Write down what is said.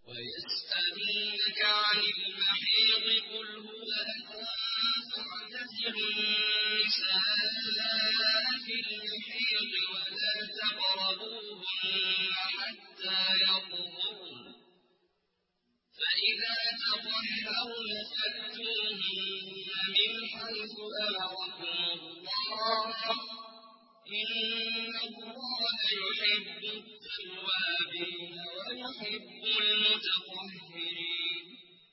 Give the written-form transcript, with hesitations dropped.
ويسألونك عن المحيض قل هو أذى فاعتزلوا النساء في المحيض ولا تقربوهن حتى يطهرن فإذا تطهرن فأتوهن من حيث أمركم الله إن الله يحب التوابين ويحب المتطهرين